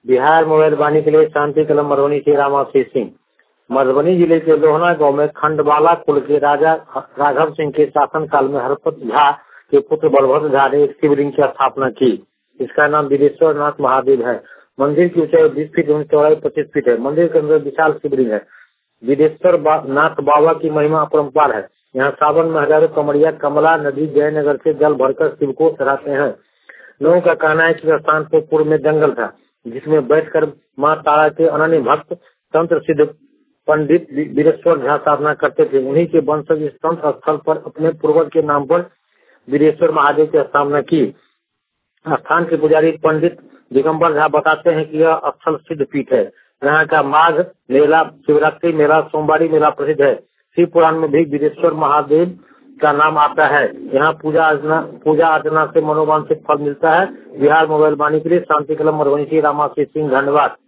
Bihar mobile वाणी के लिए शांति कलम मरवनी से रामाशीष सिंह। मधुबनी जिले के लोहना गांव में खंडवाला कुल के राजा राघव सिंह के शासनकाल में हरपत झा के पुत्र बलभद्र झा ने एक शिवलिंग की स्थापना की। इसका नाम विदेश्वर नाथ महादेव है। मंदिर की ऊंचाई 20 फीट एवं चौड़ाई 25 फीट है। मंदिर के अंदर विशाल शिवलिंग है। विदेश्वर नाथ बाबा की महिमा अपरंपार है। यहाँ सावन में हजारों कमरिया कमला नदी जयनगर से जल भरकर शिव को चढ़ाते हैं। लोगों का कहना है कि स्थान को पूर्व में जंगल था, जिसमें बैठकर मां तारा के अनन्य भक्त तंत्र सिद्ध पंडित वीरेश्वर झा साधना करते थे। उन्हीं के वंशज इस तंत्र स्थल पर अपने पूर्वज के नाम पर वीरेश्वर महादेव की स्थापना की। स्थान के पुजारी पंडित दिगंबर झा बताते हैं कि यह स्थल सिद्ध पीठ है। यहाँ का माघ मेला, शिवरात्रि मेला, सोमवारी मेला प्रसिद्ध है। शिव पुराण में भी वीरेश्वर महादेव का नाम आता है। यहाँ पूजा अर्चना से मनोवांछित फल मिलता है। बिहार मोबाइल वाणी के लिए शांति कलम मरवनी से रामाशीष सिंह। धन्यवाद।